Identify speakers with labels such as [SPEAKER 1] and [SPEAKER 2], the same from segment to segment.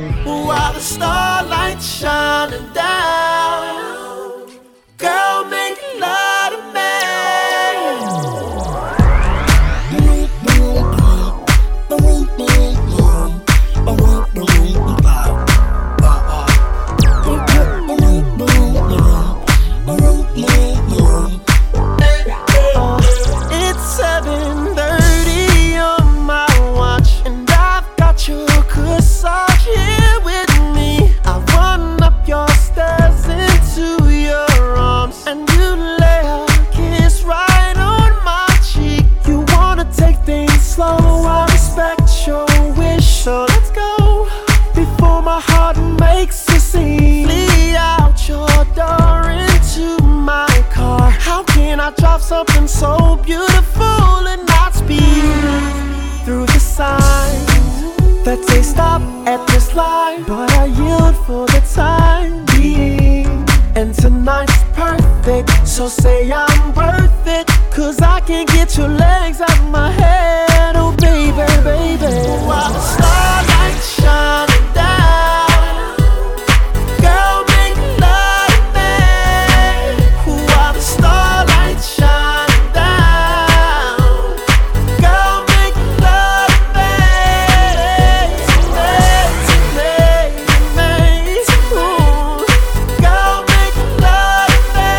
[SPEAKER 1] while the starlight shining down. Girl, make love to me. It's 7:30 on my watch, and I've got your corsage here with me. I run up your stairs into your arms, and you lay a kiss right on my cheek. You wanna take things slow, I respect your wish, so let's go before my heart makes a scene. Flee out your door into my car. How can I drive something so beautiful and not speed through the signs that say stop at this line? But I yield for the time being, and tonight's perfect, so say I'm worth it, 'cause I can't get your legs out of my head. Oh baby, baby, while the starlight shining down, girl, make love to me. While the starlight shining down, girl, make love to me. Ooh, girl, make love to me.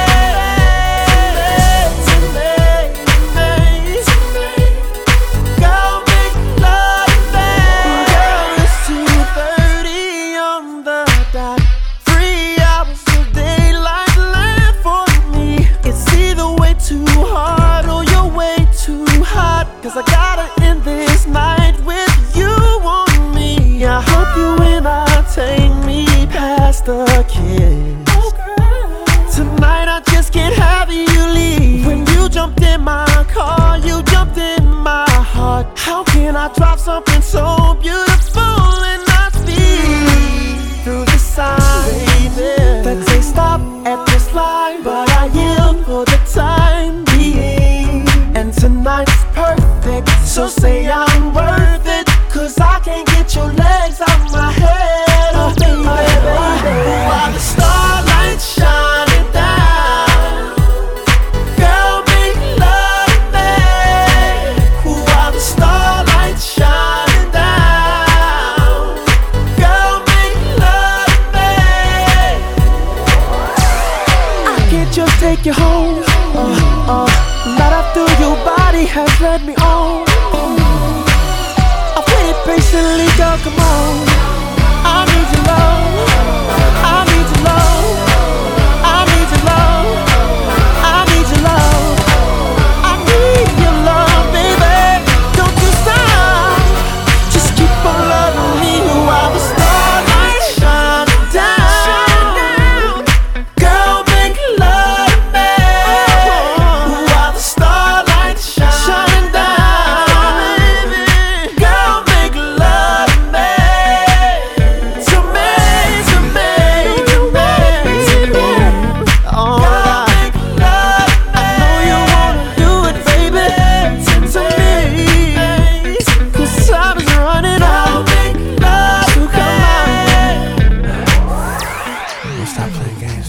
[SPEAKER 1] Girl, make love to me. Girl, it's 2:30 on the dot. 3 hours of daylight left for me. It's either way too hard or you're way too hot, 'cause I gotta end this night with you on me. I hope you entertain me past the kiss. Tonight I just can't have you leave. When you jumped in my car, you jumped in my heart. How can I drop something so beautiful and not speed through the signs that say stop at this line? But I yield for the time being, and tonight's perfect, so say I'm worth it, 'cause I can't get your legs out of my head. Oh baby, baby, while the starlight shining down, girl, make love to me. While the starlight shining down, girl, make love to me. I can't just take you home, not after your body has led me on.